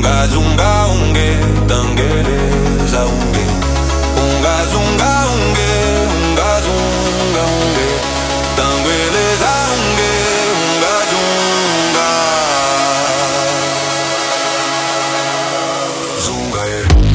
Unga zunga unge, tangeleza unge. Unga zunga unge, unga zunga unge, tangeleza unge, unga zunga. Zunga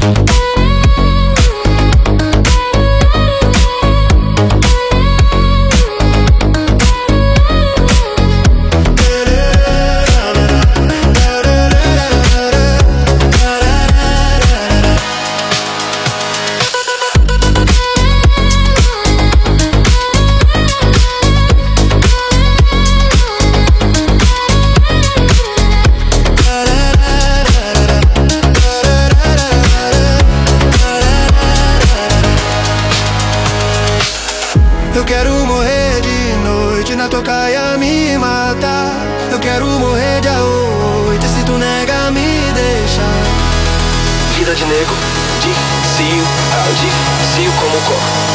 Eu quero morrer de noite na tocaia me matar. Eu quero morrer de noite se tu nega me deixar. Vida de nego, difícil como o coco.